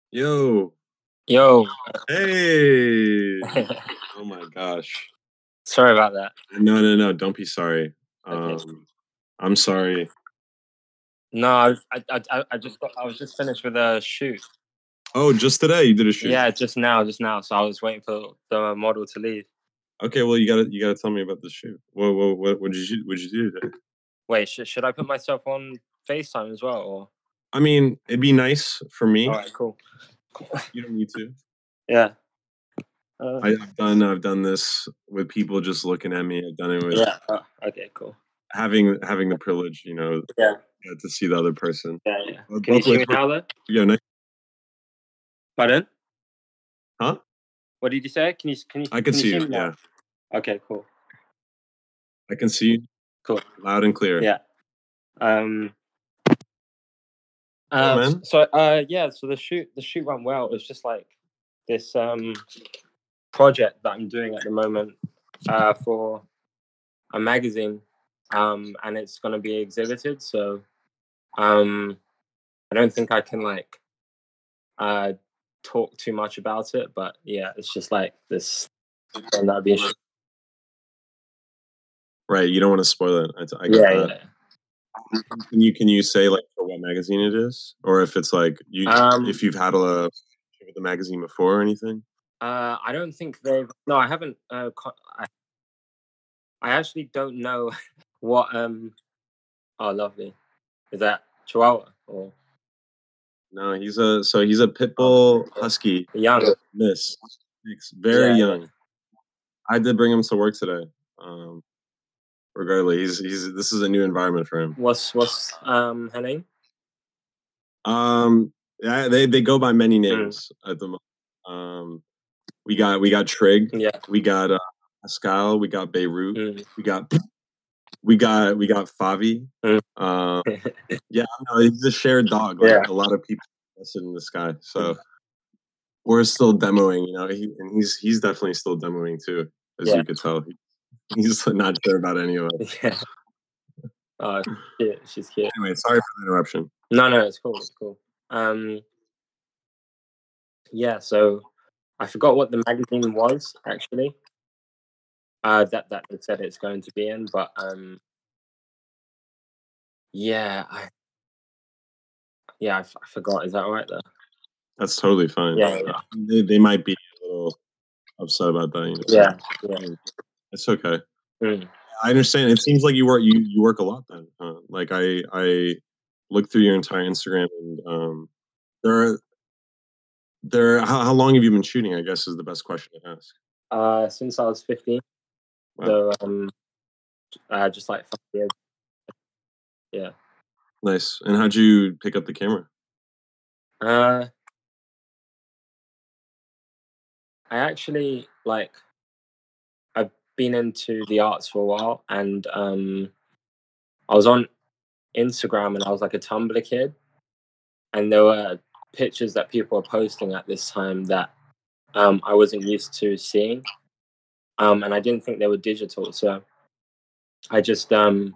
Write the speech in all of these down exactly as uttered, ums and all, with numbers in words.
Yo. Yo. Hey. Oh my gosh. Sorry about that. No, no, no. Don't be sorry. Okay. Um, I'm sorry. No, I, I, I, I just got, I was just finished with a shoot. Oh, just today you did a shoot. Yeah, just now, just now. So I was waiting for the model to leave. Okay, well you gotta you gotta tell me about the shoot. What what what what did you what did you do today? Wait, should should I put myself on FaceTime as well, or? I mean, it'd be nice for me. All right, cool. You don't need to. Yeah. Uh, I, I've done I've done this with people just looking at me. I've done it with yeah. Oh, okay, cool. having having the privilege, you know, Yeah. uh, to see the other person. Yeah, yeah. Uh, Can you both see ways me work. now, though? Yeah, nice. Pardon? Huh? What did you say? Can you can you? I can can see you you. see me now? Yeah, Okay, cool. I can see you Cool. loud and clear. Yeah. Um. Yeah, Uh, man. so uh yeah, so the shoot the shoot went well. It was just like this um project that I'm doing at the moment uh for a magazine, um and it's gonna be exhibited. So um I don't think I can like uh talk too much about it, but yeah, it's just like this thing that'll be a Right, you don't want to spoil it. I, t- I get yeah, that. yeah. Can you can you say like for what magazine it is, or if it's like you Um if you've had a with the magazine before or anything? uh I don't think they've no, I haven't uh co- I, I actually don't know what um oh lovely. Is that Chihuahua or No, he's a so he's a pit oh, bull husky. young? Miss, He's very Yeah, young. yeah. I did bring him to work today. Um, regardless, he's he's this is a new environment for him. What's what's um her name? Um, yeah, they they go by many Mm. names at the moment. Um, we got we got Trig, Yeah. we got uh, Pascal, we got Beirut, Mm. we got we got we got Favi. Mm. Um, yeah, no, he's a shared dog. Like Yeah. a lot of people invested in this guy, so we're still demoing. You know, he, and he's he's definitely still demoing too, as Yeah. you could tell. He, he's not sure about any of it. Yeah. Oh, cute. She's cute. Anyway, sorry for the interruption. No, no, it's cool. It's cool. Um, yeah. So I forgot what the magazine was actually. Uh, that that it said it's going to be in, but um, yeah, I yeah, I, f- I forgot. Is that all right though? That's totally fine. Yeah, yeah, Uh, they, they might be a little upset about that. You know? yeah, yeah. Mm, it's okay. Mm. I understand. It seems like you work you, you work a lot then. Huh? Like I I looked through your entire Instagram and um there are there how, how long have you been shooting? I guess is the best question to ask. Uh, since I was fifteen, Wow. so um, uh, just like five years. Yeah. Nice. And how'd you pick up the camera? Uh, I actually like I've been into the arts for a while, and um, I was on Instagram, and I was like a Tumblr kid, and there were pictures that people were posting at this time that um, I wasn't used to seeing, um, and I didn't think they were digital, so I just um,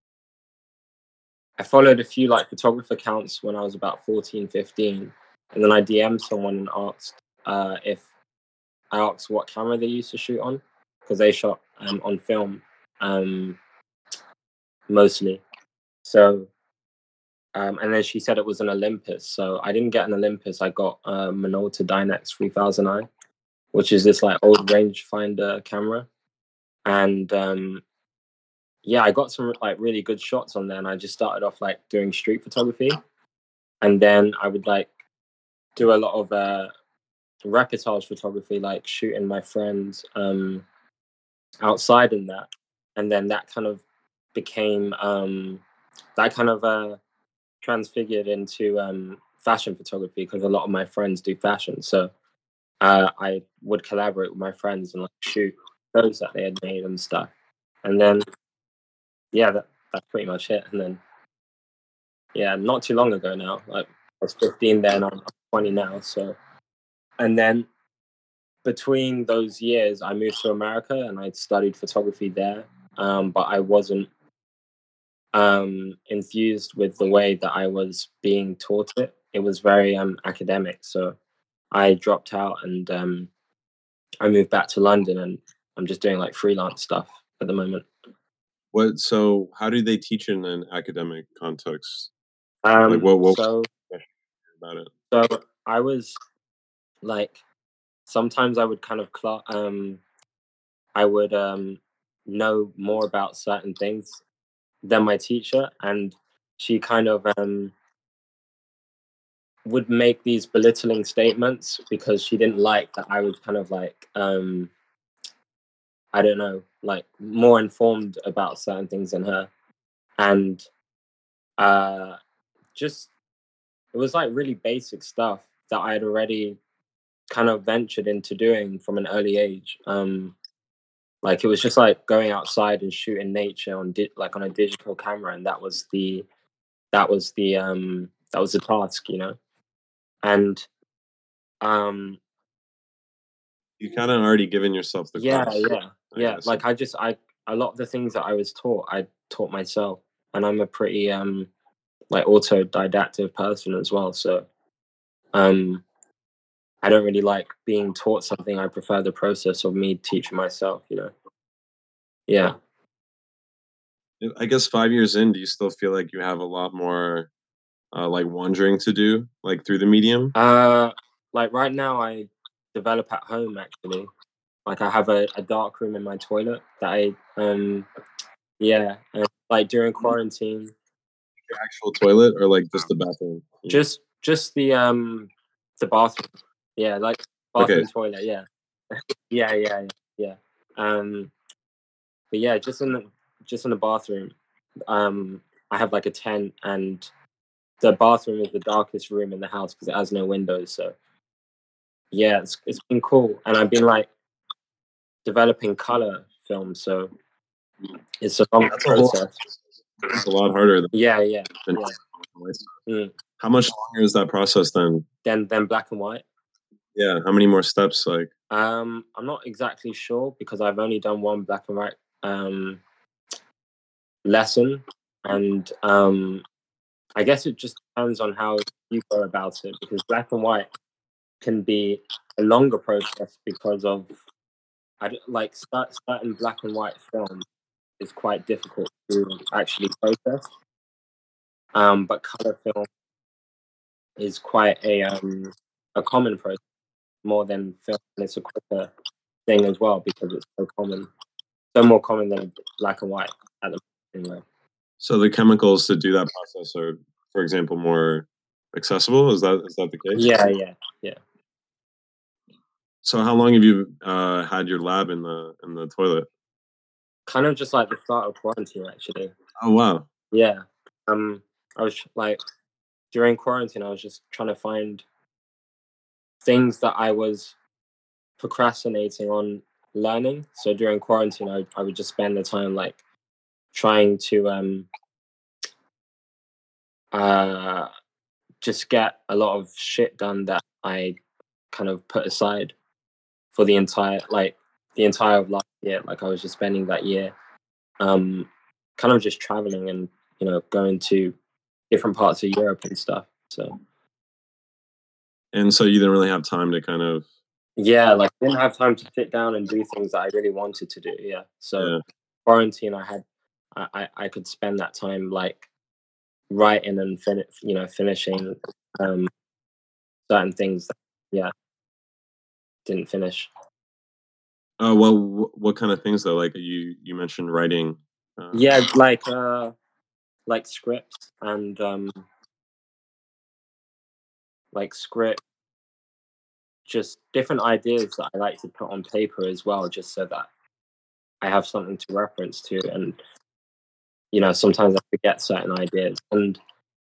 I followed a few like photographer accounts when I was about fourteen, fifteen, and then I D M'd someone and asked uh, if I asked what camera they used to shoot on, because they shot um, on film um, mostly. So, um, and then she said it was an Olympus. So I didn't get an Olympus. I got a Minolta Dynex three thousand I, which is this like old rangefinder camera. And um, yeah, I got some like really good shots on there. And I just started off like doing street photography. And then I would like do a lot of uh, reportage photography, like shooting my friends um, outside and that. And then that kind of became um, that kind of uh, transfigured into um, fashion photography, because a lot of my friends do fashion. So uh, I would collaborate with my friends and like shoot photos that they had made and stuff. And then yeah, that, that's pretty much it. And then yeah, not too long ago now, like I was fifteen then, I'm twenty now. So and then between those years, I moved to America and I studied photography there. Um, but I wasn't um, infused with the way that I was being taught it. It was very um, academic. So I dropped out and um, I moved back to London, and I'm just doing like freelance stuff at the moment. What? So, how do they teach in an academic context? Like, Um, what? What so about it? so I was like, sometimes I would kind of cl- um, I would um, know more about certain things than my teacher, and she kind of um, would make these belittling statements because she didn't like that I was kind of like um, I don't know, like more informed about certain things than her, and uh, just it was like really basic stuff that I had already kind of ventured into doing from an early age. Um, like it was just like going outside and shooting nature on di- like on a digital camera, and that was the that was the um that was the task, you know. And um You kind of already given yourself the yeah, class, yeah, I yeah. guess. Like I just I a lot of the things that I was taught, I taught myself, and I'm a pretty um like autodidactive person as well. So um I don't really like being taught something. I prefer the process of me teaching myself, you know. Yeah. I guess five years in, do you still feel like you have a lot more uh, like wandering to do, like through the medium? Uh like right now I develop at home actually. Like I have a, a dark room in my toilet that I um yeah, and like during quarantine, Your actual toilet or like just the bathroom? Mm. just just the um the bathroom. Yeah, like Okay, bathroom toilet, yeah. Yeah, yeah, yeah. yeah. Um but yeah, just in the just in the bathroom. Um I have like a tent, and the bathroom is the darkest room in the house because it has no windows. So yeah, it's it's been cool. And I've been like developing color film, so it's a long that's a whole. process. It's a lot harder than. Yeah, yeah, than yeah. Mm. How much longer is that process then? Then then black and white. Yeah, how many more steps? Like, Um, I'm not exactly sure because I've only done one black and white um, lesson, and um, I guess it just depends on how you go about it. Because black and white can be a longer process because of I d- like cer- certain black and white film is quite difficult to actually process. Um, but color film is quite a um, a common process more than film, and it's a quicker thing as well because it's so common, so more common than black and white at the moment. Anyway. so the chemicals to do that process are, for example, more accessible. Is that is that the case? Yeah, yeah, yeah. So how long have you uh, had your lab in the in the toilet? Kind of just like the start of quarantine, actually. Oh wow. Yeah. Um, I was like during quarantine, I was just trying to find things that I was procrastinating on learning. So during quarantine, I I would just spend the time like trying to um uh just get a lot of shit done that I kind of put aside for the entire like the entire of last year. Like I was just spending that year um kind of just traveling and you know going to different parts of Europe and stuff. So And so you didn't really have time to kind of. yeah, like I didn't have time to sit down and do things that I really wanted to do. Yeah. So Yeah. quarantine, I had I I, I could spend that time like writing and fin- you know finishing um certain things that yeah didn't finish. Oh well, wh- what kind of things though? Like you you mentioned writing. Uh, Yeah, like uh like scripts and um like script just different ideas that I like to put on paper as well, just so that I have something to reference to. And you know, sometimes I forget certain ideas. And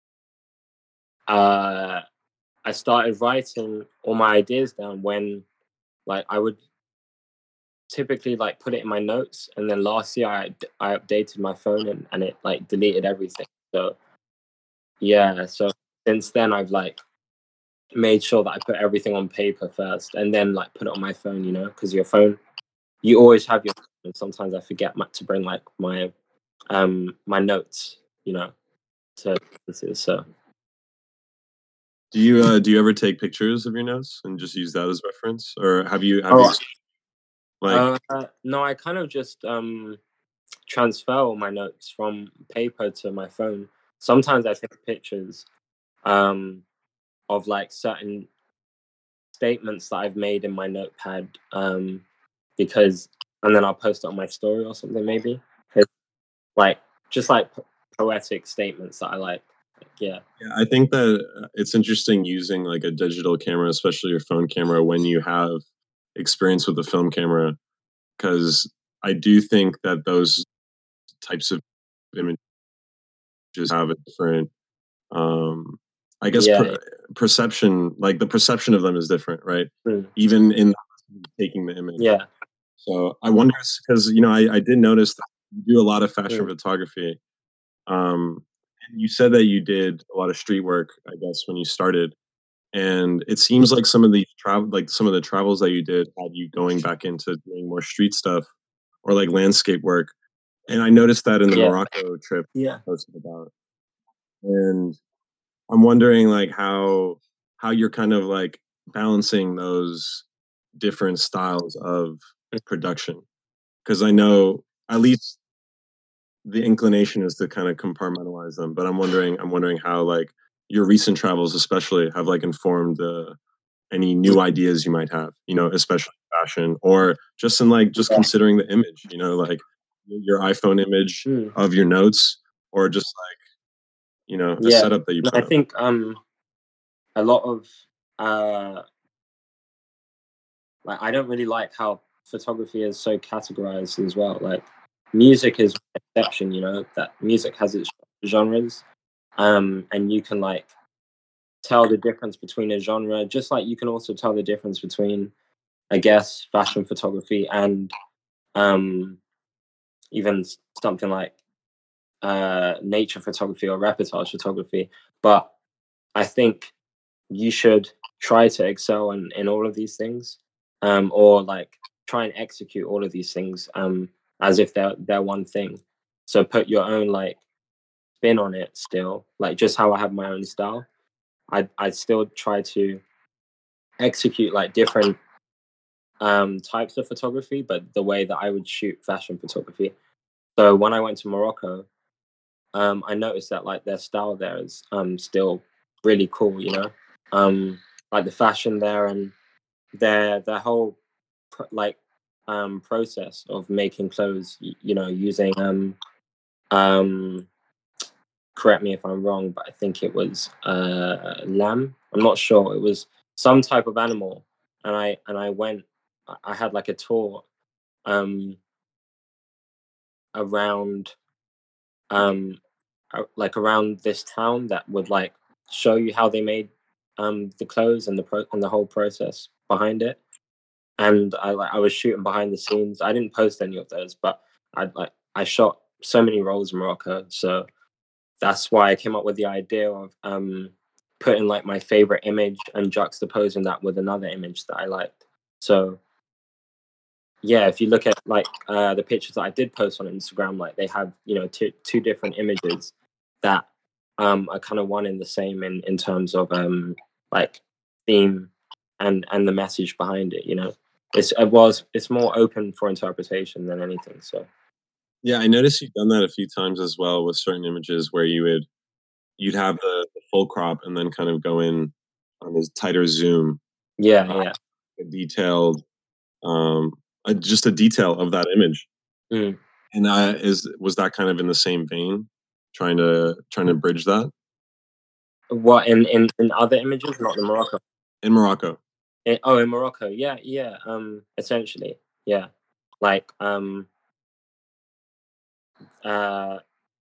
uh, I started writing all my ideas down when, like, I would typically like put it in my notes, and then last year I I updated my phone and, and it like deleted everything. So yeah, so since then I've like made sure that I put everything on paper first, and then like put it on my phone. You know, because your phone you always have your and sometimes I forget my, to bring like my um my notes, you know, to so Do you uh, do you ever take pictures of your notes and just use that as reference, or have you have you Oh, like uh, no, I kind of just um transfer all my notes from paper to my phone. Sometimes I take pictures um of like certain statements that I've made in my notepad, um because and then I'll post it on my story or something maybe. It's like just like po- poetic statements that I like. Like, yeah. Yeah, I think that uh, it's interesting using like a digital camera, especially your phone camera, when you have experience with a film camera, because I do think that those types of images have a different, um, I guess, Yeah, per- yeah. perception. Like the perception of them is different, right? Mm, Even in taking the image. yeah. So I wonder because you know I, I did notice that you do a lot of fashion Mm, photography. Um, and you said that you did a lot of street work, I guess, when you started. And it seems like some of the travel, like some of the travels that you did, had you going back into doing more street stuff or like landscape work. And I noticed that in the yeah. Morocco trip Yeah. you posted about. And I'm wondering like how how you're kind of like balancing those different styles of production. Because I know at least the inclination is to kind of compartmentalize them, but I'm wondering I'm wondering how like your recent travels especially have like informed uh, any new ideas you might have, you know, especially fashion or just in like just Yeah. considering the image, you know, like your iPhone image Mm, of your notes or just like, you know, the yeah. setup that you No, I put up. think um a lot of uh like I don't really like how photography is so categorized as well. Like music is an exception, you know, that music has its genres. Um and you can like tell the difference between a genre, just like you can also tell the difference between, I guess, fashion photography and um even s- something like uh nature photography or reportage photography. But I think you should try to excel in, in all of these things, um, or like try and execute all of these things um, as if they're they're one thing. So put your own like spin on it still, like just how I have my own style. I I still try to execute like different um, types of photography, but the way that I would shoot fashion photography. So when I went to Morocco, um, I noticed that like their style there is um, still really cool. You know, um, like the fashion there and their their whole pr- like um process of making clothes, y- you know, using um um correct me if I'm wrong, but I think it was uh lamb. I'm not sure. It was some type of animal, and I and I went. I I had like a tour um around um uh, like around this town that would like show you how they made um the clothes and the pro- and the whole process behind it. And I like I was shooting behind the scenes. I didn't post any of those, but I like I shot so many roles in Morocco, so that's why I came up with the idea of um putting like my favorite image and juxtaposing that with another image that I liked. So yeah, if you look at like uh, the pictures that I did post on Instagram, like they have you know two two different images that um are kind of one in the same in in terms of um like theme and and the message behind it. You know, it's it was it's more open for interpretation than anything. So Yeah, I noticed you've done that a few times as well with certain images where you would you'd have the, the full crop and then kind of go in on this tighter zoom, yeah, uh, yeah. a detailed, um, uh, just a detail of that image. Mm. And uh, is was that kind of in the same vein, trying to trying to bridge that What in in in other images, not the Morocco. in Morocco? In, oh, in Morocco, yeah, yeah. Um, essentially, yeah. Like um uh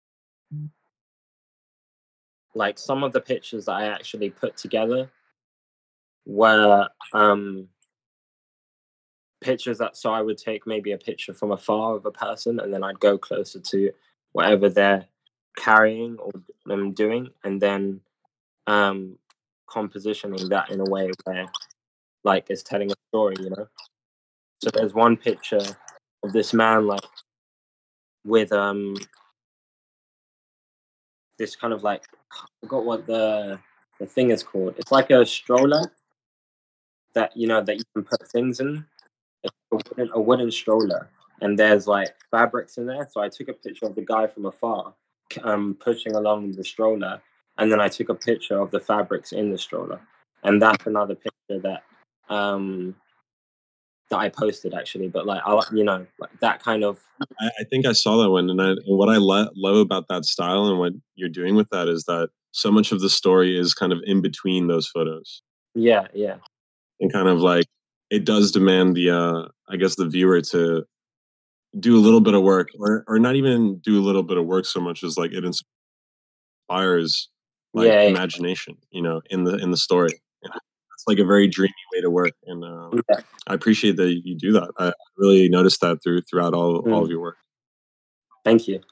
like some of the pictures that I actually put together were um pictures that so I would take maybe a picture from afar of a person and then I'd go closer to whatever they're carrying or um, doing and then um compositioning that in a way where like it's telling a story, you know. So there's one picture of this man like with um this kind of like I forgot what the the thing is called. It's like a stroller that you know that you can put things in. It's a wooden, a wooden stroller, and there's like fabrics in there. So I took a picture of the guy from afar, c- um, pushing along the stroller, and then I took a picture of the fabrics in the stroller, and that's another picture that um that I posted actually. But like I, you know, like that kind of I, I think I saw that one, and I and what I lo- love about that style and what you're doing with that is that so much of the story is kind of in between those photos, yeah, yeah, and kind of like it does demand the uh, I guess the viewer to do a little bit of work, or or not even do a little bit of work so much as like it inspires like yeah, imagination, you know, in the in the story. You know, it's like a very dreamy way to work, and um, yeah. I appreciate that you do that. I really noticed that through throughout all all of Mm, your work. thank you.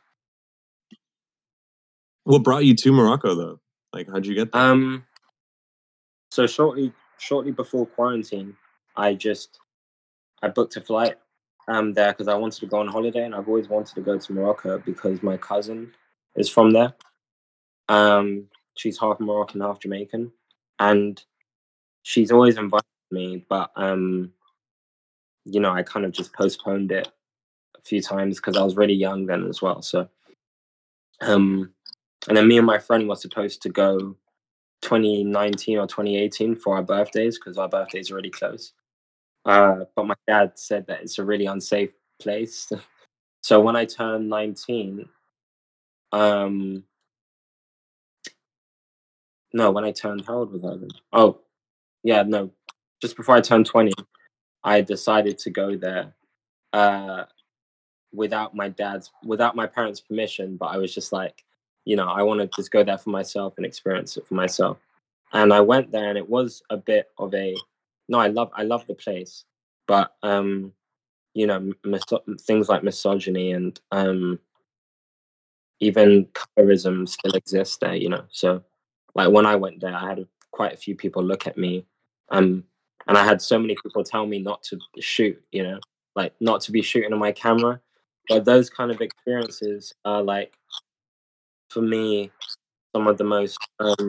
What brought you to Morocco though? Like, how'd you get there? Um, so shortly shortly before quarantine, I just I booked a flight um there because I wanted to go on holiday, and I've always wanted to go to Morocco because my cousin is from there. Um, she's half Moroccan, half Jamaican, and she's always invited me, but um, you know, I kind of just postponed it a few times because I was really young then as well. So um, and then me and my friend were supposed to go twenty nineteen or twenty eighteen for our birthdays because our birthdays are really close. Uh, but my dad said that it's a really unsafe place. So when I turned nineteen, um, no, when I turned, how old was I then? Oh, yeah, no, just before I turned twenty, I decided to go there uh, without my dad's, without my parents' permission. But I was just like, you know, I want to just go there for myself and experience it for myself. And I went there, and it was a bit of a, no, I love, I love the place, but um, you know, miso- things like misogyny and um, even colorism still exists there, you know. So, like when I went there, I had quite a few people look at me, um, and I had so many people tell me not to shoot, you know, like not to be shooting on my camera. But those kind of experiences are like, for me, some of the most um,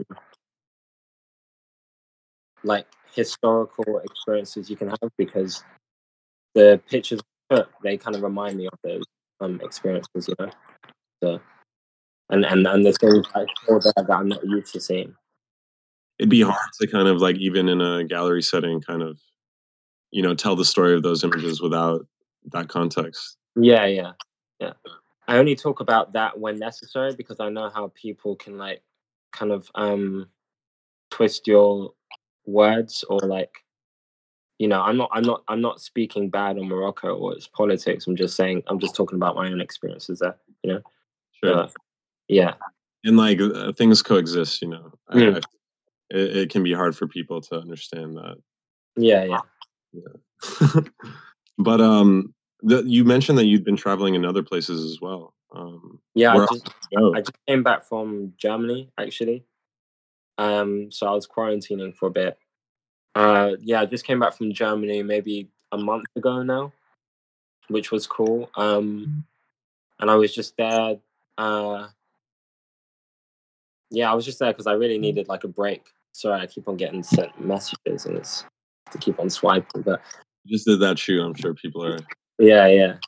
like historical experiences you can have because the pictures I took, they kind of remind me of those um experiences, you know. So and and and the things I saw there that I'm not used to seeing. It'd be hard to kind of like even in a gallery setting, kind of you know tell the story of those images without that context. Yeah, yeah, yeah. I only talk about that when necessary because I know how people can like kind of um twist your words or like you know I'm not I'm not I'm not speaking bad on Morocco or its politics. I'm just saying I'm just talking about my own experiences there. You know. Sure, So yeah. and like uh, things coexist. You know, I, I Mm, it, it can be hard for people to understand that. yeah, yeah, Yeah. But um, the, you mentioned that you'd been traveling in other places as well. Um, yeah. I where else just did you go? I just came back from Germany actually. Um, so I was quarantining for a bit. Uh, yeah, I just came back from Germany maybe a month ago now, which was cool. Um, and I was just there. Uh, yeah, I was just there because I really needed like a break. Sorry, I keep on getting sent messages and it's to keep on swiping. But You just did that shoot. I'm sure people are. yeah, yeah.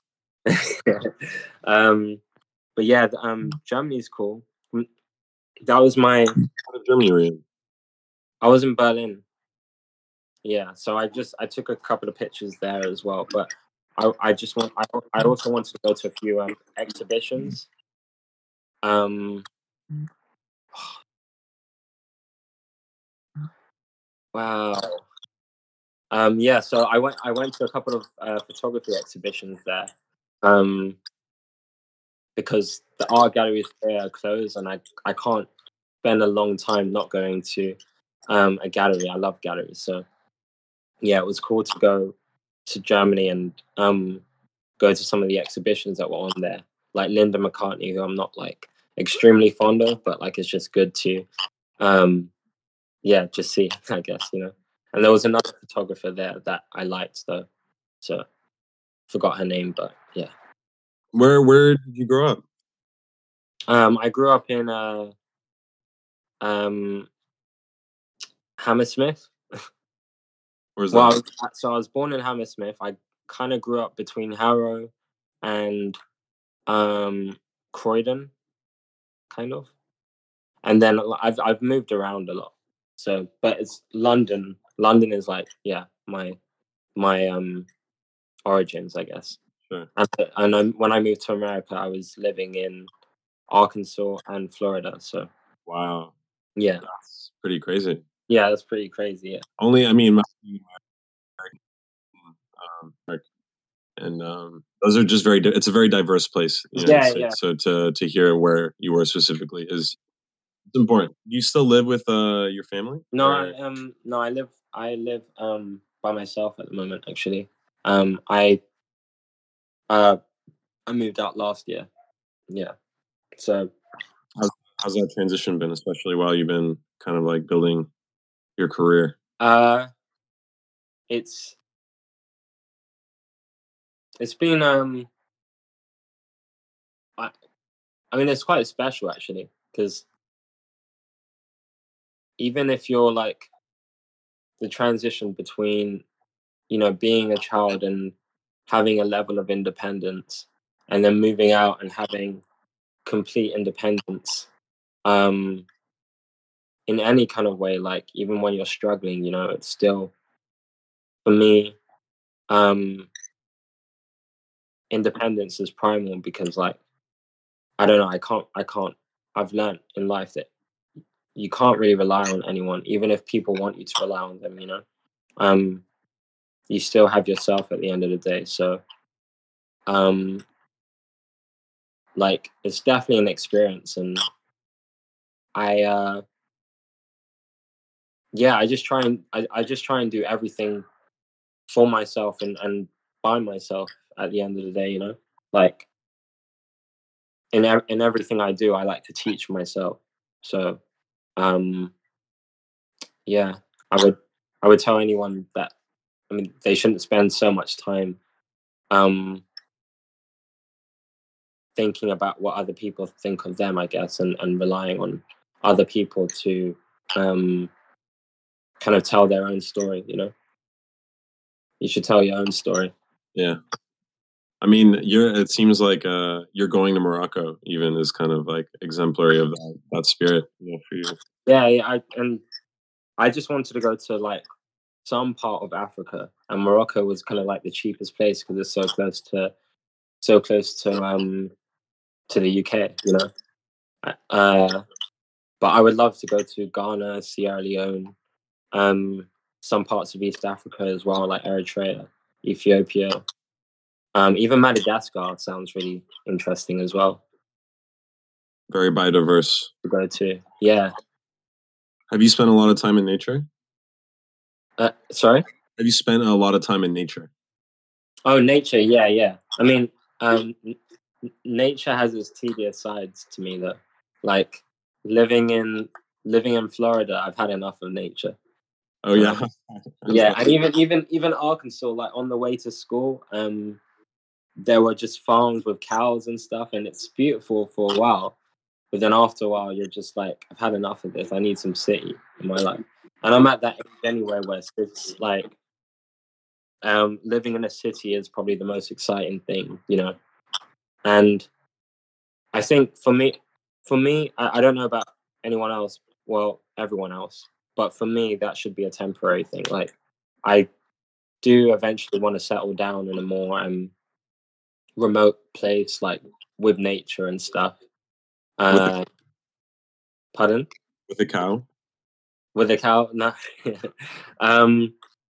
um, but yeah, th- um, Germany's cool. Mm, That was my. What part of Germany were you in? I was in Berlin. Yeah, so I just I took a couple of pictures there as well. But I I just want I I also wanted to go to a few um, exhibitions. Um, wow. Um, yeah, so I went I went to a couple of uh, photography exhibitions there. Um, because the art galleries there are closed, and I I can't spend a long time not going to um, a gallery. I love galleries, so yeah, it was cool to go to Germany and um, go to some of the exhibitions that were on there, like Linda McCartney, who I'm not like extremely fond of, but like it's just good to um, yeah, just see, I guess, you know. And there was another photographer there that I liked though, so forgot her name, but yeah. Where Where did you grow up? Um, I grew up in uh, um, Hammersmith. Where's Well, I that? was, so I was born in Hammersmith. I kind of grew up between Harrow and um, Croydon, kind of, and then I've I've moved around a lot. So, but it's London. London is like, yeah, my my um origins, I guess. Sure. And, and I, when I moved to America, I was living in Arkansas and Florida. So Wow, yeah, that's pretty crazy. yeah, that's pretty crazy. Yeah. Only, I mean, my, um, like, and um, those are just very. di- It's a very diverse place, in the United Yeah, States. yeah. So to to hear where you were specifically is it's important. Do you still live with uh your family? No, I Or um no, I live I live um by myself at the moment. Actually, um, I uh I moved out last year. Yeah. So how's, how's that transition been, especially while you've been kind of like building your career? uh, it's it's been um I I mean it's quite special actually because even if you're like the transition between you know being a child and having a level of independence and then moving out and having complete independence um in any kind of way, like even when you're struggling, you know it's still for me um independence is primal because like I don't know, I can't I can't I've learned in life that you can't really rely on anyone, even if people want you to rely on them, you know. Um you still have yourself at the end of the day. So um like it's definitely an experience, and I uh yeah, I just try and I, I just try and do everything for myself and, and by myself at the end of the day, you know? Like in ev- in everything I do, I like to teach myself. So um yeah, I would I would tell anyone that I mean they shouldn't spend so much time um thinking about what other people think of them, I guess, and, and relying on other people to um kind of tell their own story, you know? You should tell your own story. Yeah. I mean, you're. It seems like uh, you're going to Morocco. Even is kind of like exemplary of that, that spirit. You know, for you. Yeah, yeah, I and I just wanted to go to like some part of Africa, and Morocco was kind of like the cheapest place because it's so close to so close to um to the U K, you know. Uh, but I would love to go to Ghana, Sierra Leone, um, some parts of East Africa as well, like Eritrea, Ethiopia, um, even Madagascar sounds really interesting as well Very biodiverse. to go to. Yeah. Have you spent a lot of time in nature? Uh, sorry. Have you spent a lot of time in nature? Oh, nature. Yeah, yeah. I mean, um, n- nature has its tedious sides to me, though. Like living in living in Florida, I've had enough of nature. Oh yeah. Um, How's yeah, that? and even even even Arkansas, like on the way to school, um, there were just farms with cows and stuff, and it's beautiful for a while. But then after a while, you're just like, I've had enough of this. I need some city in my life, and I'm at that age anyway, where it's like um, living in a city is probably the most exciting thing, you know. And I think for me, for me, I, I don't know about anyone else. Well, everyone else, but for me, that should be a temporary thing. Like, I do eventually want to settle down in a more um, remote place, like with nature and stuff. With a Uh, pardon? with a cow? With a cow? No. um,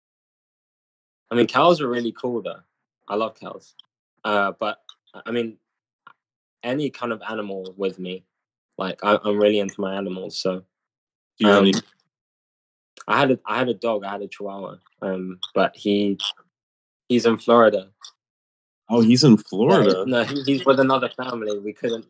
I mean, cows are really cool though. I love cows. Uh, but I mean, any kind of animal with me. Like I, I'm really into my animals. So Do you have um, any? I had a I had a dog. I had a Chihuahua. Um, but he he's in Florida. Oh, he's in Yeah, Florida. no, he, he's with another family. We couldn't.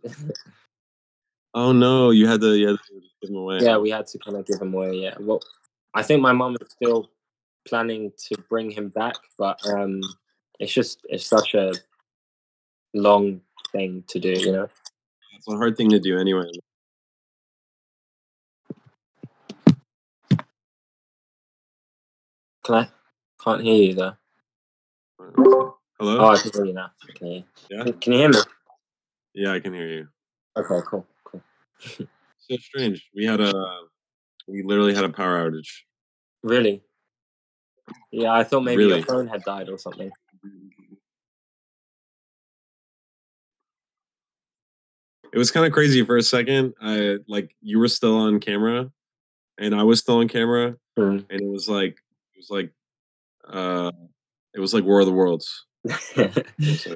Oh no, you had to, you had to give him away, Yeah, huh? we had to kind of give him away. Yeah. Well, I think my mum is still planning to bring him back, but um, it's just it's such a long thing to do. You know. It's a hard thing to do anyway. Can I? Can't hear you though. Hello? Oh, I can hear you now. I can hear you. Yeah? Can, can you hear me? Yeah, I can hear you. Okay, cool, cool. So strange. We had a we literally had a power outage. Really? Yeah, I thought maybe Really? your phone had died or something. It was kind of crazy for a second. I like you were still on camera and I was still on camera Mm. and it was like it was like uh it was like War of the Worlds. So,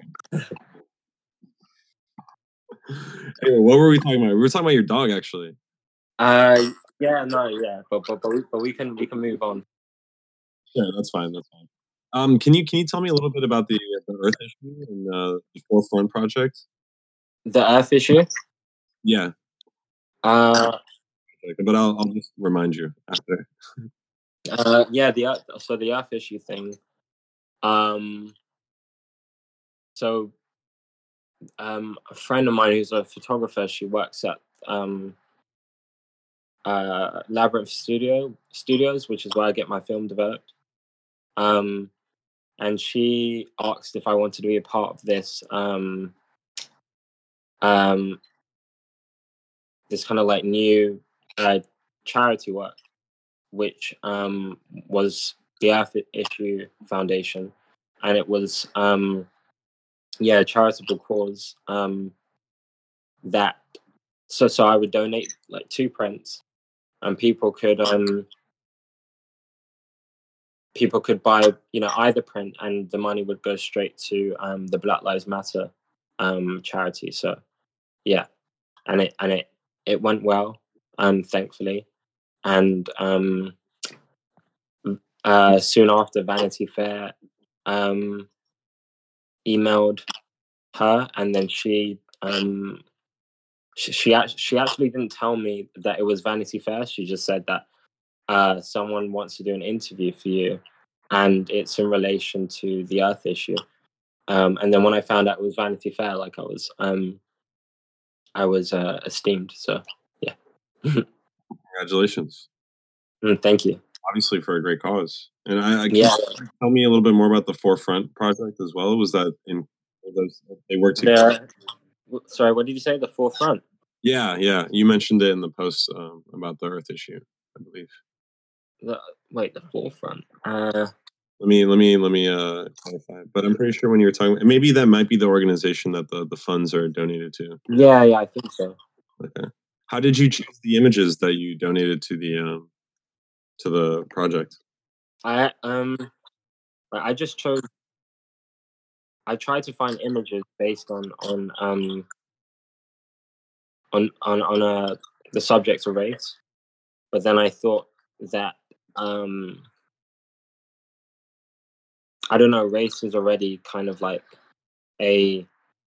anyway, what were we talking about? We were talking about your dog actually. uh, yeah, no, yeah, but but but we, but we can we can move on. Yeah, that's fine. That's fine. Um, can you can you tell me a little bit about the the Earth issue and uh, the Forefront project? The Earth issue. Yeah, Uh, but I'll I'll just remind you after. uh, yeah, the Earth. So the Earth issue thing. Um, so um, a friend of mine who's a photographer, she works at um uh Labyrinth Studio Studios, which is where I get my film developed. Um, and she asked if I wanted to be a part of this um um this kind of like new uh, charity work, which um was the Earth Issue Foundation, and it was um yeah a charitable cause um that so so I would donate like two prints, and people could um people could buy you know either print, and the money would go straight to um the Black Lives Matter um charity. So yeah, and it and it it went well, um thankfully, and um uh soon after Vanity Fair um emailed her, and then she um she she, act- she actually didn't tell me that it was Vanity Fair. She just said that uh someone wants to do an interview for you, and it's in relation to the Earth issue. Um, and then when I found out it was Vanity Fair, like I was um I was uh, esteemed. So yeah. Congratulations! Mm, thank you. Obviously for a great cause. And I, I can Yeah. you tell me a little bit more about the Forefront project as well. Was that in those they worked together? The sorry, what did you say? The Forefront. Yeah, yeah. You mentioned it in the post um, about the Earth issue, I believe. The wait, the Forefront. Uh, Let me let me let me uh clarify. But I'm pretty sure when you were talking, maybe that might be the organization that the the funds are donated to. yeah, yeah, I think so. Okay. How did you choose the images that you donated to the um to the project? I um, I just chose. I tried to find images based on on um on on on uh the subject of race, but then I thought that um I don't know, race is already kind of like a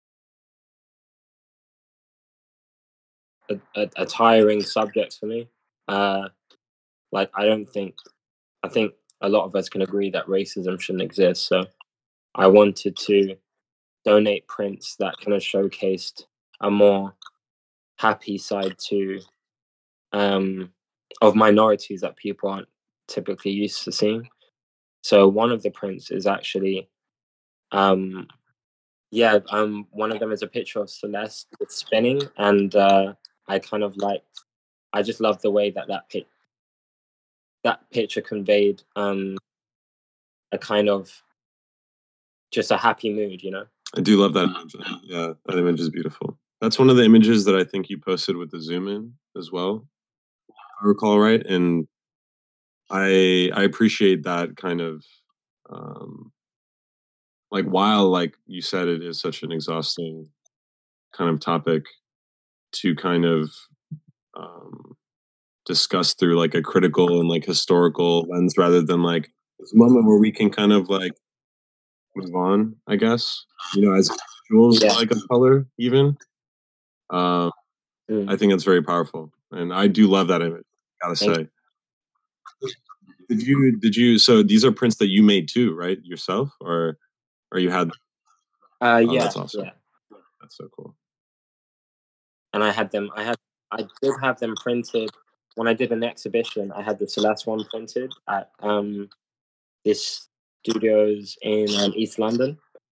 a, a, a tiring subject for me. Uh, like I don't think I think a lot of us can agree that racism shouldn't exist. So I wanted to donate prints that kind of showcased a more happy side to um, of minorities that people aren't typically used to seeing. So one of the prints is actually, um, yeah, um, one of them is a picture of Celeste spinning, and uh, I kind of like, I just love the way that that pic- that picture conveyed um, a kind of just a happy mood, you know. I do love that image. Yeah, that image is beautiful. That's one of the images that I think you posted with the zoom in as well. If I recall right, and I I appreciate that kind of um, like while like you said it is such an exhausting kind of topic to kind of um, discuss through like a critical and like historical lens rather than like this moment where we can kind of like move on, I guess. You know, as individuals Yeah. like of color, even. Um, Mm. I think it's very powerful, and I do love that image. Gotta Thank say. Did you? Did you? So these are prints that you made too, right? Yourself, or or you had? Uh, Oh, yeah, that's awesome. yeah. That's so cool. And I had them. I had. I did have them printed when I did an exhibition. I had the Celeste one printed at um this studios in um, East London.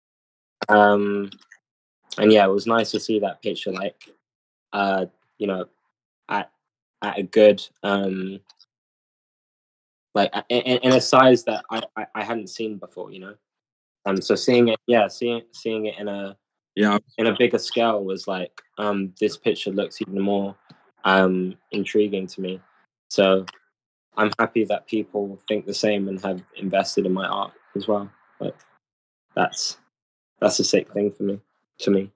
Um, and yeah, it was nice to see that picture, like, uh, you know, at at a good, um, like in, in a size that I, I I hadn't seen before, you know. Um, so seeing it, yeah, seeing seeing it in a Yeah, in a bigger scale was like, um, this picture looks even more um intriguing to me. So I'm happy that people think the same and have invested in my art as well. Like that's that's a sick thing for me. To me,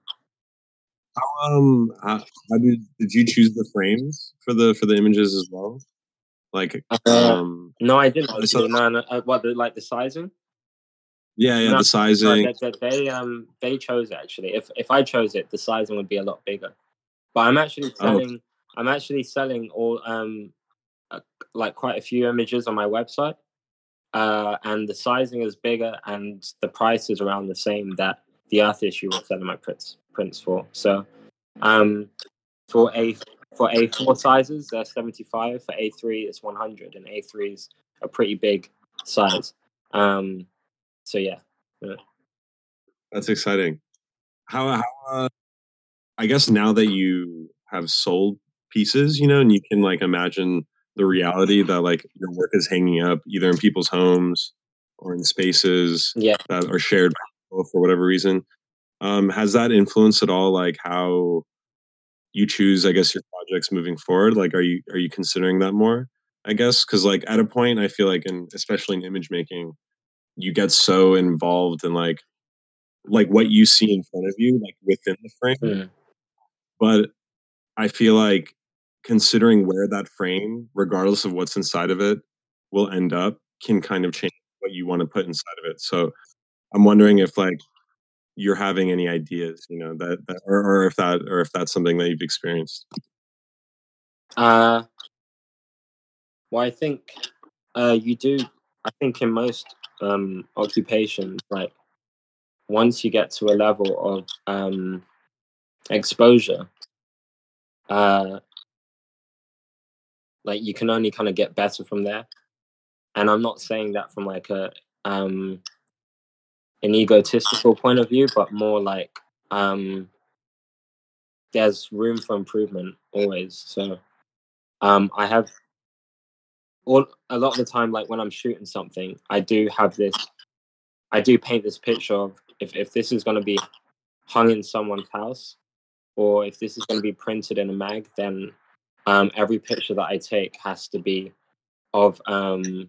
um, how, how did did you choose the frames for the for the images as well? Like, uh, um, no, I didn't I saw, actually. No, no. Uh, what the like the sizing? yeah, yeah, No, the no. sizing. That that they um they chose it actually. If if I chose it, the sizing would be a lot bigger. But I'm actually Oh, selling. I'm actually selling all um uh, like quite a few images on my website. Uh, and the sizing is bigger, and the price is around the same that the Earth issue was selling my prints prints for. So, um, for A for A four sizes, they're seventy five. For A three, it's one hundred, and A three is a pretty big size. Um, so yeah, yeah. that's exciting. How how uh, I guess now that you have sold pieces, you know, and you can like imagine the reality that like your work is hanging up either in people's homes or in spaces Yeah. that are shared by people for whatever reason. Um, has that influenced at all like how you choose, I guess, your projects moving forward? Like, are you are you considering that more? I guess because like at a point, I feel like, in especially in image making, you get so involved in like like what you see in front of you, like within the frame. Mm. But I feel like considering where that frame, regardless of what's inside of it, will end up, can kind of change what you want to put inside of it. So I'm wondering if like you're having any ideas, you know, that, that or, or if that or if that's something that you've experienced. Uh, well, I think uh, you do. I think in most um, occupations, like once you get to a level of um, exposure, uh, like you can only kind of get better from there. And I'm not saying that from like a um, an egotistical point of view, but more like um, there's room for improvement always. So um, I have all a lot of the time, like when I'm shooting something, I do have this. I do paint this picture of if if this is going to be hung in someone's house, or if this is going to be printed in a mag, then um, every picture that I take has to be of um,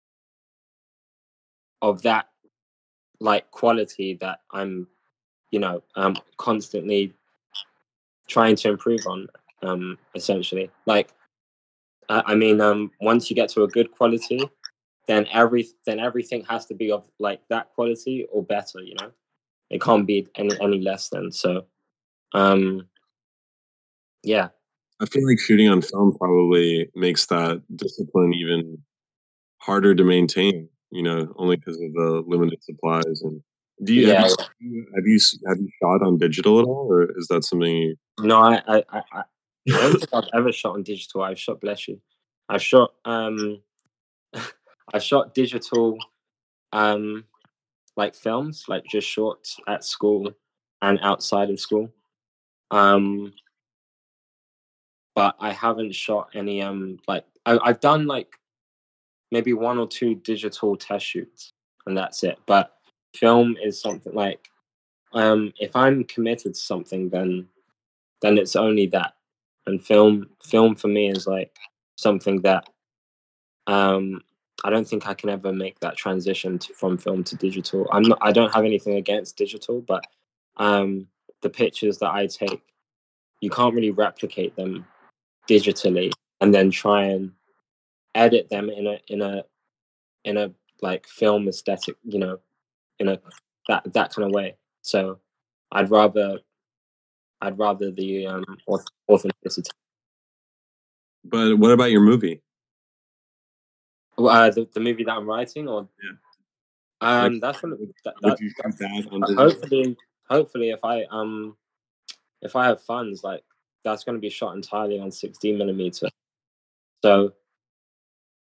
of that like quality that I'm, you know, um, constantly trying to improve on. Um, essentially, like I, I mean, um, once you get to a good quality, then every then everything has to be of like that quality or better. You know, it can't be any any less than. So, um, yeah, I feel like shooting on film probably makes that discipline even harder to maintain, you know, only because of the limited supplies. And do you have yeah. you have you s- have you shot on digital at all, or is that something you? No, I, I, I, I I don't think I've ever shot on digital. I've shot, bless you. I've shot, um, I shot digital, um, like films, like just shorts at school and outside of school. Um, but I haven't shot any, um, like I, I've done like maybe one or two digital test shoots, and that's it. But film is something like, um, if I'm committed to something, then then it's only that. And film, film for me is like something that Um, I don't think I can ever make that transition to, from film to digital. I'm not. I don't have anything against digital, but um, the pictures that I take, you can't really replicate them digitally, and then try and edit them in a in a in a like film aesthetic, you know, in a that that kind of way. So I'd rather I'd rather the um, auth- authenticity. But what about your movie? Uh, the, the movie that I'm writing, or Yeah, like um, that's gonna would, that, would that you shoot that's that on uh, digital? hopefully hopefully if I um if I have funds, like that's going to be shot entirely on sixteen millimeter. So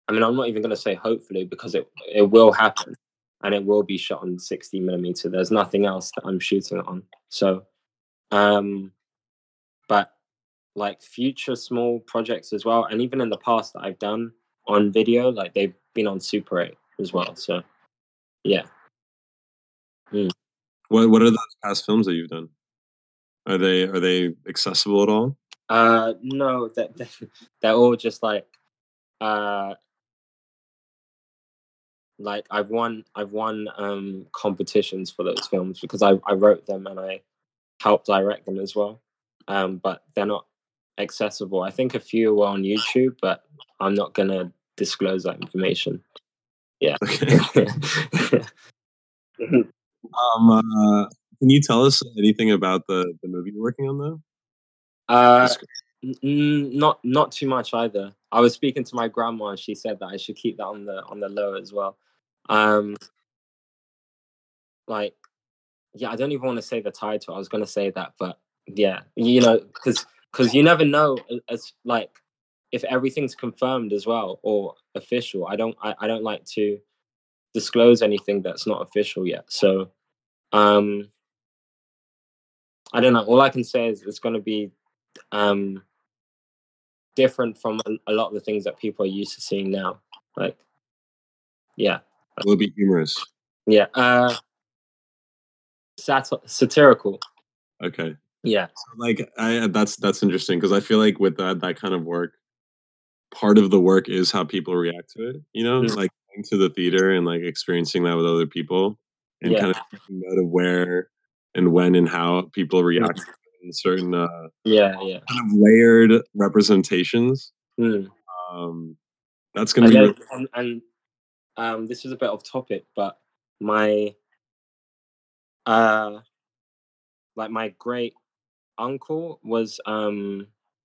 I mean, I'm not even going to say hopefully because it it will happen, and it will be shot on sixty millimeter. There's nothing else that I'm shooting it on. So, um, but like future small projects as well, and even in the past that I've done on video, like they've been on Super eight as well. So, yeah. Mm. What What are those past films that you've done? Are they are they accessible at all? Uh, no, that they're, they're all just like uh like I've won I've won um competitions for those films because I I wrote them and I helped direct them as well. Um, but they're not accessible. I think a few were on YouTube, but I'm not gonna disclose that information. Yeah. Okay. Um, uh, can you tell us anything about the the movie you're working on though? The uh, script. n- not not too much either. I was speaking to my grandma and she said that I should keep that on the on the low as well. Um, like yeah, I don't even want to say the title. I was gonna say that, but yeah, you know, because because you never know. a- As like if everything's confirmed as well or official. I don't I, I don't like to disclose anything that's not official yet. So um, I don't know. All I can say is it's gonna be um different from a, a lot of the things that people are used to seeing now. Like yeah, Will it be humorous? yeah, uh, sat- satirical. Okay. Yeah, So, like, I that's that's interesting because I feel like with that that kind of work, part of the work is how people react to it. You know, mm, like going to the theater and like experiencing that with other people, and yeah, kind of taking note of where and when and how people mm, react in certain uh, yeah, yeah. kind of layered representations. Mm. Um, that's going And to be then really and, and um, this is a bit off topic, but my uh, like my great uncle was um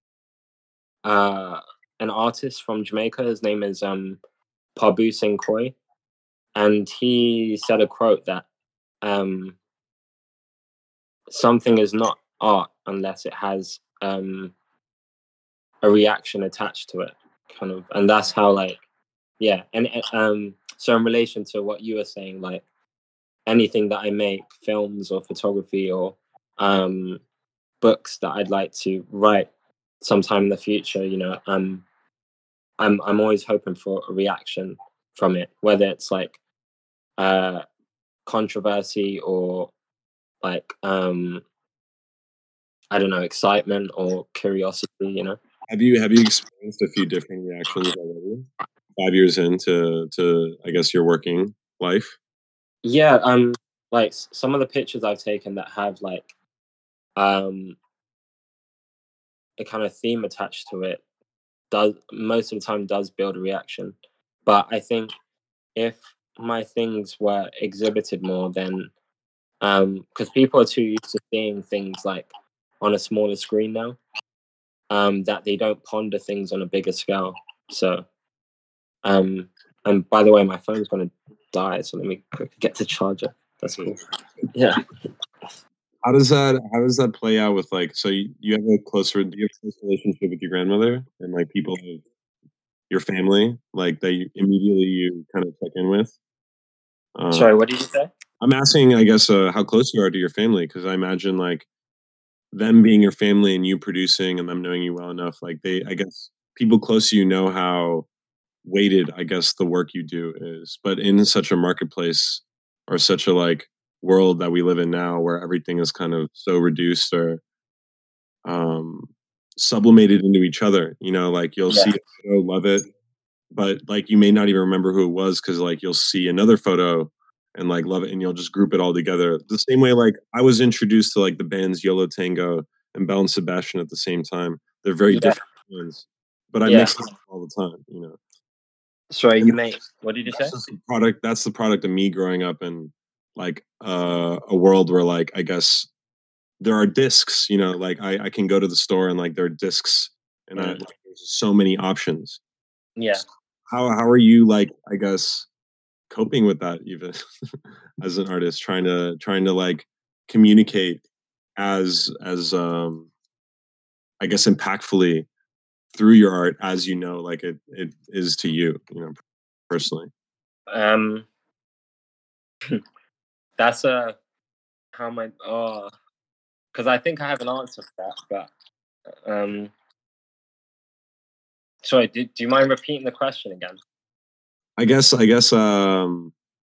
uh an artist from Jamaica. His name is um Pabu Sinkoy, and he said a quote that um something is not art unless it has um a reaction attached to it, kind of, and that's how like yeah, and uh, um so in relation to what you were saying, like anything that I make, films or photography or um books that I'd like to write sometime in the future, you know, um I'm I'm always hoping for a reaction from it, whether it's like uh controversy or like um I don't know, excitement or curiosity, you know. have you have you experienced a few different reactions already? Five years into to I guess your working life. Yeah, um like s- some of the pictures I've taken that have like um a kind of theme attached to it does most of the time does build a reaction. But I think if my things were exhibited more, then um because people are too used to seeing things like on a smaller screen now, um that they don't ponder things on a bigger scale. So um and by the way, my phone's gonna die, so let me quickly get the charger. That's Okay. cool. Yeah. How does that how does that play out with like so you, you have a closer do you have a close relationship with your grandmother and like people of your family like that you immediately you kind of check in with? Uh, Sorry, what did you say? I'm asking, I guess, uh, how close you are to your family because I imagine like them being your family and you producing and them knowing you well enough, like they, I guess, people close to you know how weighted, I guess, the work you do is. But in such a marketplace or such a like world that we live in now, where everything is kind of so reduced or um, sublimated into each other, you know, like you'll see Yeah. a photo, love it, but like you may not even remember who it was because like you'll see another photo and like love it and you'll just group it all together the same way like I was introduced to like the bands Yolo Tango and Bell and Sebastian at the same time. They're very Yeah. different bands, but I Yeah. mix them up all the time, you know. Sorry, And you mate. What did you that's say? just the product that's the product of me growing up in like uh, a world where like I guess there are discs, you know, like I, I can go to the store and like there are discs and I Mm. like there's so many options. Yeah. How how are you like I guess coping with that even as an artist trying to trying to like communicate as as um I guess impactfully through your art as you know, like it it is to you, you know, personally? Um, that's a how am I? Oh, because I think I have an answer for that, but um, sorry. Do, do you mind repeating the question again? I guess I guess um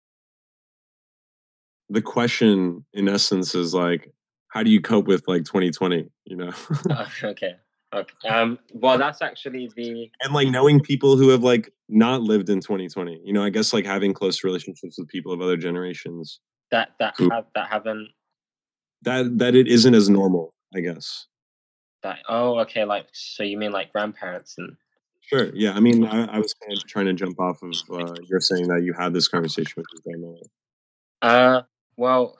the question in essence is like, how do you cope with like twenty twenty, you know? Uh, okay. Okay. Um, well, that's actually the And like knowing people who have like not lived in twenty twenty, you know, I guess like having close relationships with people of other generations that that who have that haven't that that it isn't as normal, I guess. that. Oh, okay. Like, so you mean like grandparents and Sure. Yeah. I mean, I, I was kind of trying to jump off of uh, you're saying that you had this conversation with your grandma. uh, well,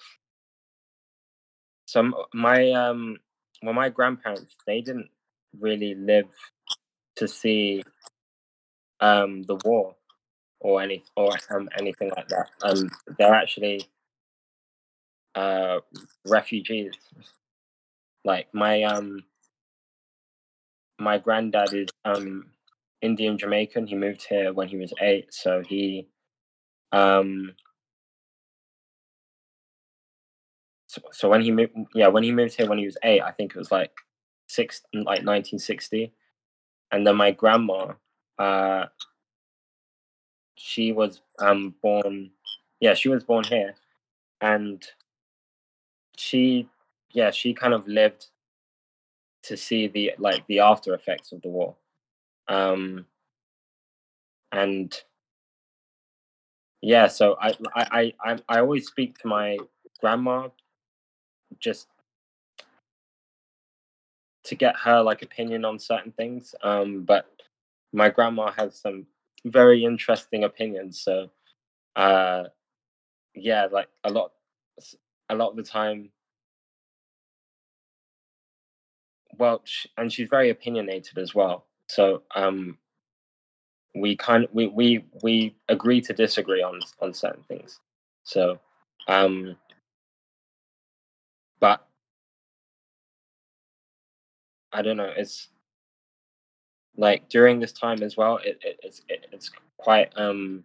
so m- my um, well, my grandparents they didn't really live to see um the war or any or um anything like that. Um, they're actually uh refugees. Like my um my granddad is um Indian Jamaican. He moved here when he was eight, so he um so, so when he moved yeah when he moved here when he was eight, I think it was like six like nineteen sixty, and then my grandma uh she was um born yeah she was born here, and she yeah she kind of lived to see the like the after effects of the war. Um and yeah, so I I I I I always speak to my grandma just to get her like opinion on certain things. Um, but my grandma has some very interesting opinions. So uh, yeah, like a lot, a lot of the time. Well, sh- and she's very opinionated as well. So um, we kind of we we we agree to disagree on on certain things. So, um, but I don't know. It's like during this time as well. It, it it's it, it's quite um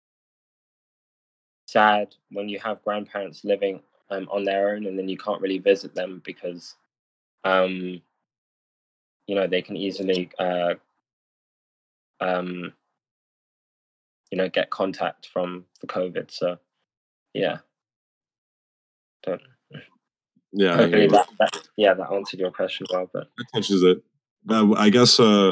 sad when you have grandparents living um, on their own and then you can't really visit them because um, you know they can easily uh, um, you know get contact from the COVID. So yeah, don't, Yeah, I hear hopefully you. that, that yeah that answered your question well. But That touches it. But I guess uh,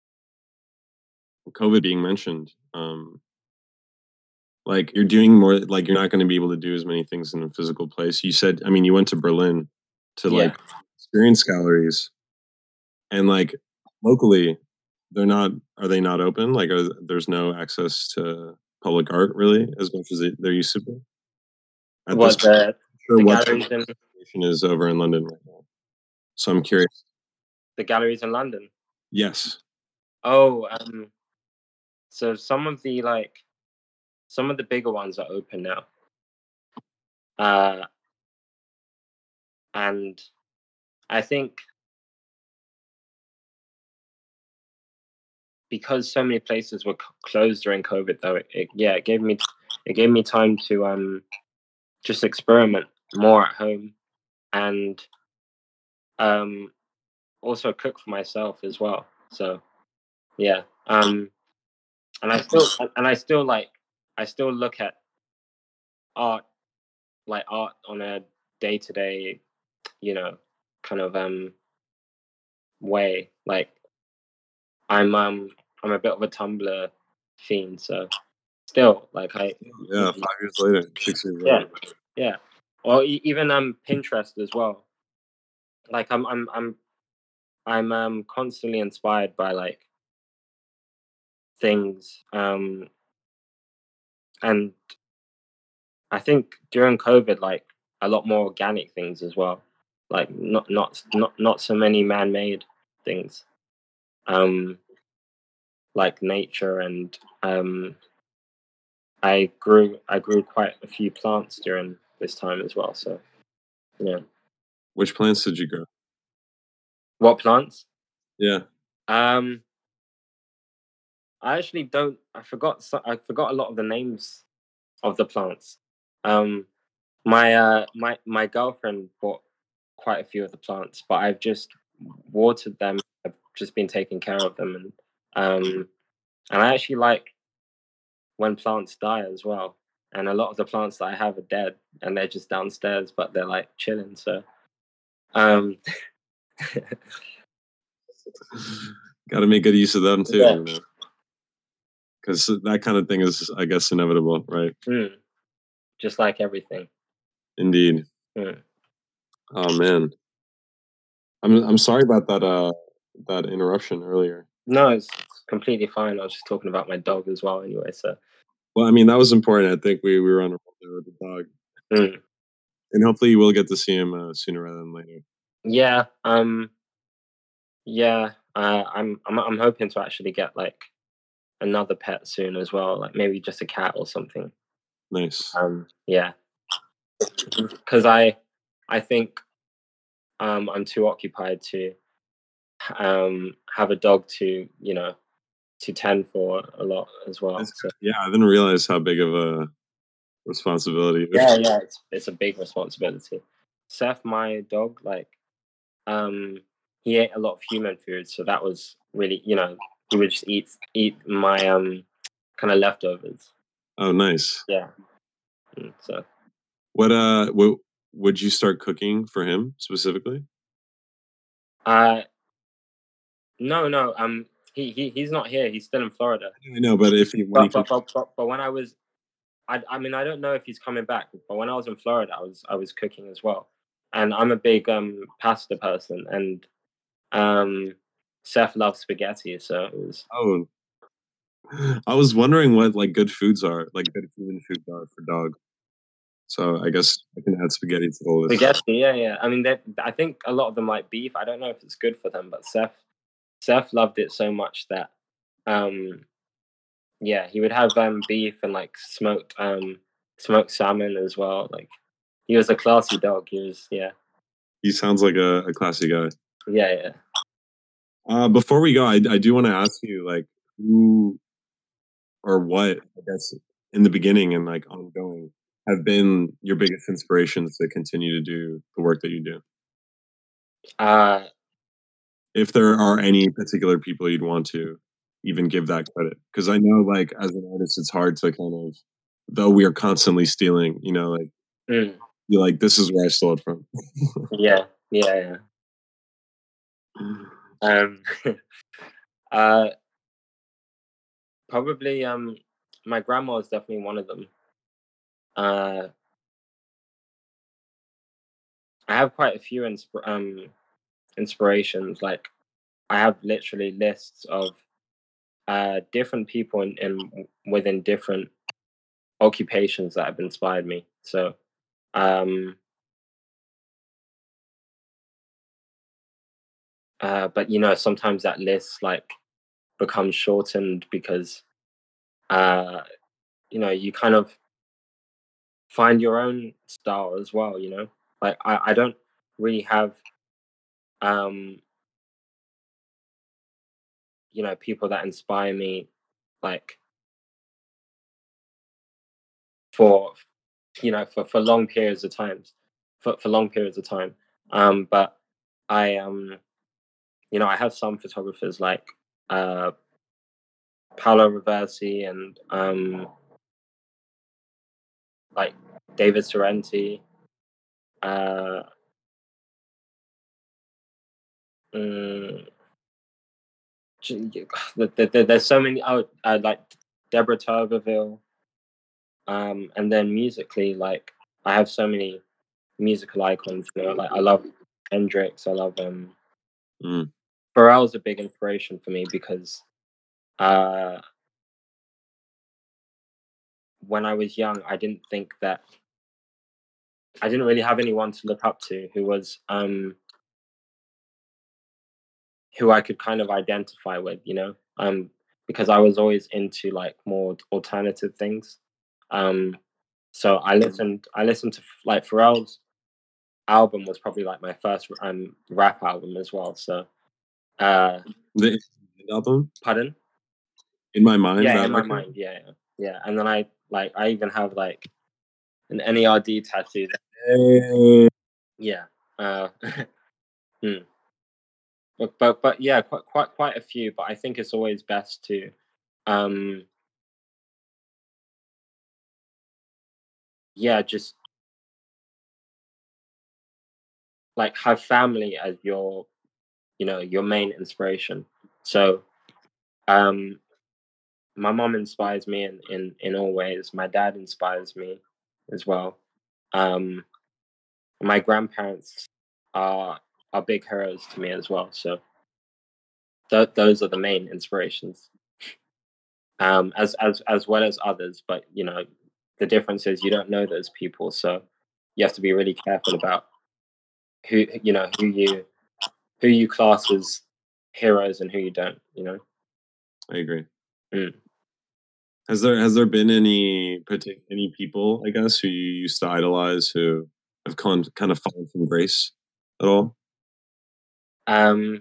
COVID being mentioned, um, like you're doing more, like you're not going to be able to do as many things in a physical place. You said, I mean, you went to Berlin to yeah, like experience galleries, and like locally, they're not. Are they not open? Like, are, there's no access to public art really as much as it, there used to be at this what point. the Sure, the what the galleries in situation is over in London right now. So I'm curious. the galleries in London. Yes. Oh, um, so some of the like some of the bigger ones are open now, uh, and I think because so many places were c- closed during COVID, though, it, it yeah, it gave me it gave me time to um just experiment more at home and um also cook for myself as well. So yeah, um, and I still and I still like I still look at art like art on a day to day, you know, kind of um way. Like I'm um I'm a bit of a Tumblr fiend, so still like I Yeah. Five years later, six years yeah later. yeah or e- even um Pinterest as well. Like I'm I'm I'm I'm um constantly inspired by like things um and I think during COVID like a lot more organic things as well. Like not not not not so many man-made things. Um like nature and um I grew I grew quite a few plants during this time as well. So yeah. Which plants did you grow? What plants? Yeah. Um I actually don't. I forgot. So, I forgot a lot of the names of the plants. Um, my uh, my my girlfriend bought quite a few of the plants, but I've just watered them. I've just been taking care of them, and um, and I actually like when plants die as well. And a lot of the plants that I have are dead, and they're just downstairs, but they're like chilling. So, um, Got to make good use of them too, yeah, you know, because that kind of thing is, I guess, inevitable, right? mm, just like everything. Indeed. Mm. Oh man, I'm I'm sorry about that uh that interruption earlier. No, it's completely fine. I was just talking about my dog as well, anyway. So, Well, I mean that was important. I think we, we were on a roll there with the dog, mm. and hopefully you will get to see him uh, sooner rather than later. yeah, um, yeah, uh, I'm I'm I'm hoping to actually get like another pet soon as well, like maybe just a cat or something. Nice. Um, yeah, because I I think um I'm too occupied to um have a dog to you know to tend for a lot as well. That's, So yeah, I didn't realize how big of a responsibility it yeah, is. yeah, it's it's a big responsibility. Seth, my dog, like um he ate a lot of human food, so that was really you know he would just eat eat my um kind of leftovers. Oh, nice. Yeah, mm, so What uh, what would you start cooking for him specifically? uh no no um he, he he's not here. He's still in Florida. I know, but if he when he But comes, but but but, but when I was I I mean I don't know if he's coming back. But when I was in Florida, I was I was cooking as well, and I'm a big um pasta person, and um Seth loves spaghetti, so it was oh, I was wondering what like good foods are, like good human foods are for dog. So I guess I can add spaghetti to the list. spaghetti. Yeah, yeah. I mean, they I think a lot of them like beef. I don't know if it's good for them, but Seth Seth loved it so much that um yeah, he would have um beef and like smoked um smoked salmon as well. Like he was a classy dog. He was yeah. He sounds like a, a classy guy. Yeah, yeah. Uh, before we go, I, I do want to ask you, like, who or what, I guess, in the beginning and like ongoing, have been your biggest inspirations to continue to do the work that you do? Uh If there are any particular people you'd want to even give that credit, because I know, like, as an artist, it's hard to kind of, though we are constantly stealing, you know, like, mm, you're like, this is where I stole it from. yeah, yeah, yeah. Um uh probably um my grandma is definitely one of them. Uh I have quite a few insp- um inspirations. Like I have literally lists of uh different people in, in within different occupations that have inspired me. So um uh but you know sometimes that list like becomes shortened because uh you know you kind of find your own style as well, you know? Like I, I don't really have um you know people that inspire me like for you know for, for long periods of times for, for long periods of time. Um but I um you know I have some photographers like uh Paolo Reversi and um like David Sorrenti. Uh mm, j- the- the- the- there's so many. Oh, uh, like Deborah Turbeville. Um, and then musically, like I have so many musical icons. You know, like I love Hendrix. I love um. Mm. Pharrell's a big inspiration for me because uh, when I was young, I didn't think that I didn't really have anyone to look up to who was um who I could kind of identify with. You know, um, because I was always into like more alternative things. Um, so I listened. I listened to like Pharrell's album was probably like my first um rap album as well. So, uh, The album, pardon? In my mind, Yeah, that in my record? mind, yeah, yeah, yeah. And then I like I even have like an N E R D tattoo. That, Hey. yeah. Uh, hmm. But but but yeah, quite quite quite a few. But I think it's always best to, um, yeah, just like have family as your, you know, your main inspiration. So, um, my mom inspires me in in in all ways. My dad inspires me as well. Um, my grandparents are are big heroes to me as well. So th- those are the main inspirations. Um, as as as well as others, but you know, the difference is you don't know those people, so you have to be really careful about who you know who you who you class as heroes and who you don't. You know. I agree. Mm. Has there has there been any partic any people, I guess, who you used to idolize who have con kind of fallen from grace at all? Um,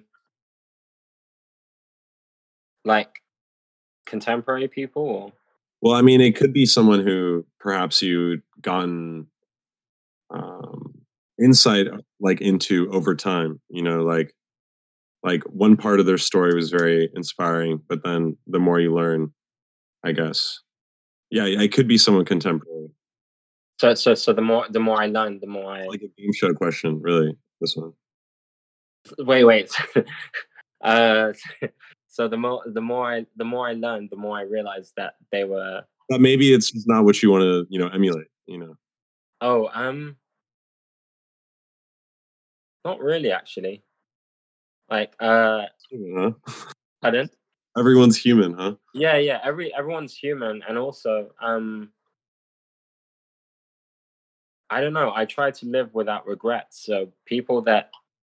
like contemporary people, or Well, I mean, it could be someone who perhaps you'd gotten, um, insight, uh, like, into over time, you know, like like, one part of their story was very inspiring, but then the more you learn, I guess. Yeah, yeah, it could be someone contemporary. so so so the more the more I learn, the more I Like a game show question, really, this one. wait wait. uh, so the more the more I the more I learned, the more I realized that they were. But maybe it's just not what you wanna, you know, emulate, you know? Oh, um, not really actually. Like, uh, Huh? pardon? Everyone's human, huh? Yeah, yeah. Every everyone's human, and also, um, I don't know. I try to live without regrets. So people that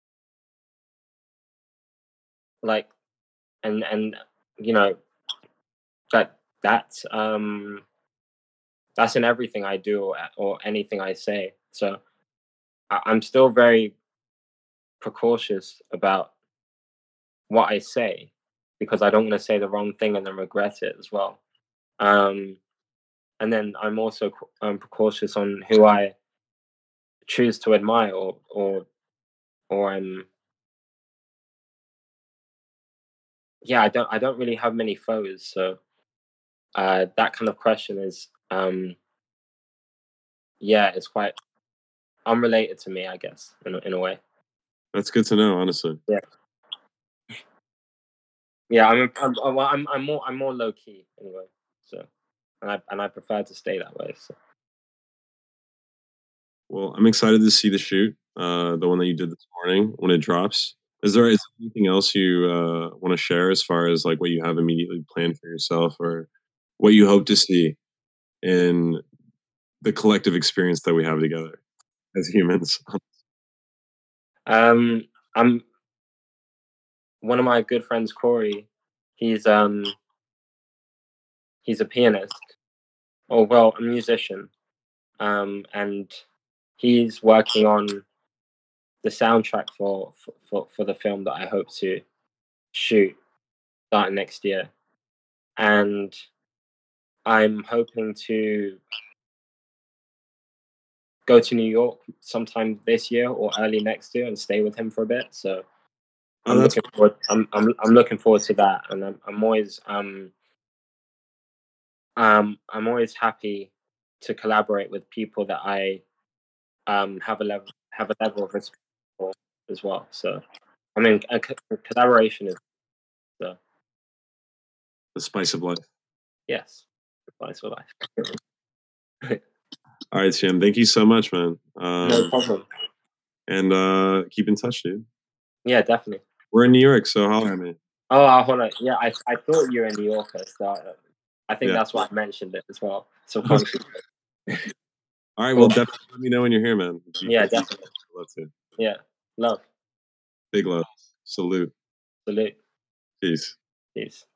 like, and and you know that that's um that's in everything I do, or, or anything I say. So I, I'm still very precautious about what I say because I don't want to say the wrong thing and then regret it as well. Um, and then I'm also um, precautious on who I choose to admire, or or or um yeah, I don't I don't really have many foes, so uh that kind of question is, um yeah, it's quite unrelated to me, I guess, in a, in a way. That's good to know, honestly. Yeah, yeah. I'm I'm I'm, well, I'm, I'm more I'm more low key anyway. So, and I and I prefer to stay that way. So Well, I'm excited to see the shoot, uh, the one that you did this morning when it drops. Is there is there anything else you, uh, wanna share as far as, like, what you have immediately planned for yourself or what you hope to see in the collective experience that we have together as humans? um I'm one of my good friends, Corey. He's um he's a pianist, or well, a musician, um and he's working on the soundtrack for for for, for the film that I hope to shoot starting next year. And I'm hoping to go to New York sometime this year or early next year and stay with him for a bit. So Oh, I'm that's looking forward. I'm I'm I'm looking forward to that, and I'm I'm always um um I'm always happy to collaborate with people that I um have a level have a level of respect for as well. So I mean, a, co- collaboration is the the spice of life. yes, advice for life. Alright, Sam, thank you so much, man. No Um, problem. and, uh, keep in touch, dude. Yeah, definitely. We're in New York, so holler at me. Oh, uh, hold on. Yeah, I I thought you were in New Yorker, so I, I think Yeah. that's why I mentioned it as well, subconsciously. Alright, well, Cool. definitely let me know when you're here, man. Be Yeah, great to meet you. definitely. I'd love to. Yeah. Love. Big love. Salute. Salute. Peace. Peace.